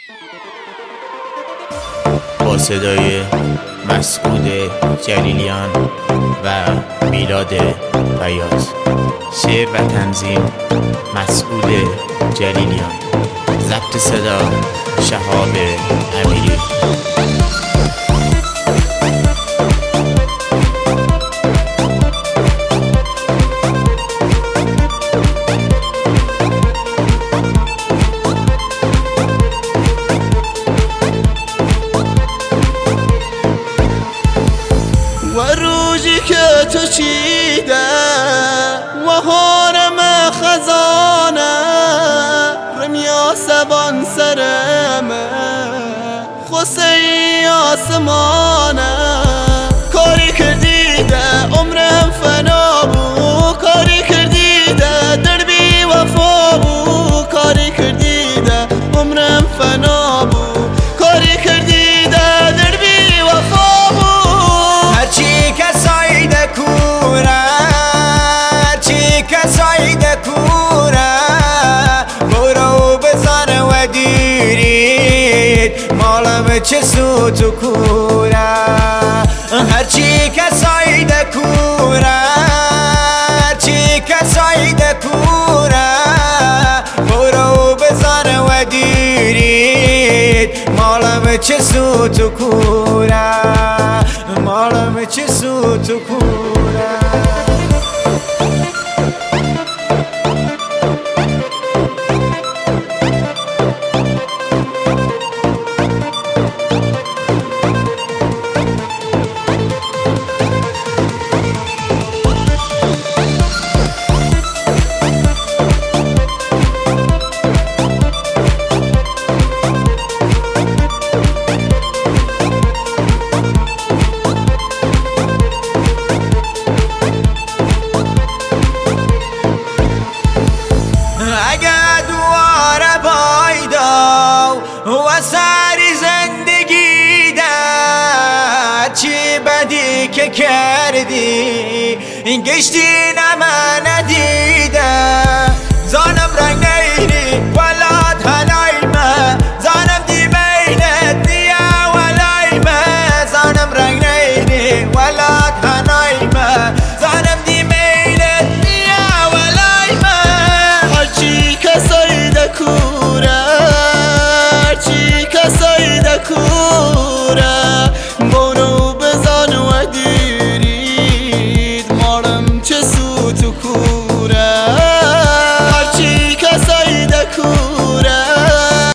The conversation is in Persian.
با صدای مسعود جلیلیان و میلاد بیات. شعر و تنظیم مسعود جلیلیان. ضبط صدا شهاب امیری. و روزی که تو چیده و هارم خزانه رمیا سبان سرمه خوسی آسمانه کاری کردیده عمرم فنا بو کاری کردیده دربی وفا بو کاری کردیده عمرم فنا بو کاری کردیده دربی وفا بو هرچی کسایده کوره هرچی کسایده کوره برو بزن و دیرید مالم چه سوت و کوره هرچی کسایده کوره هرچی کسایده کوره برو بزن و دیرید مالم چه سوت و کوره مالم چه سوت و کوره اگه دواره پایدا و سری زندگی ده چی بدی که کردی این گشتی نمنه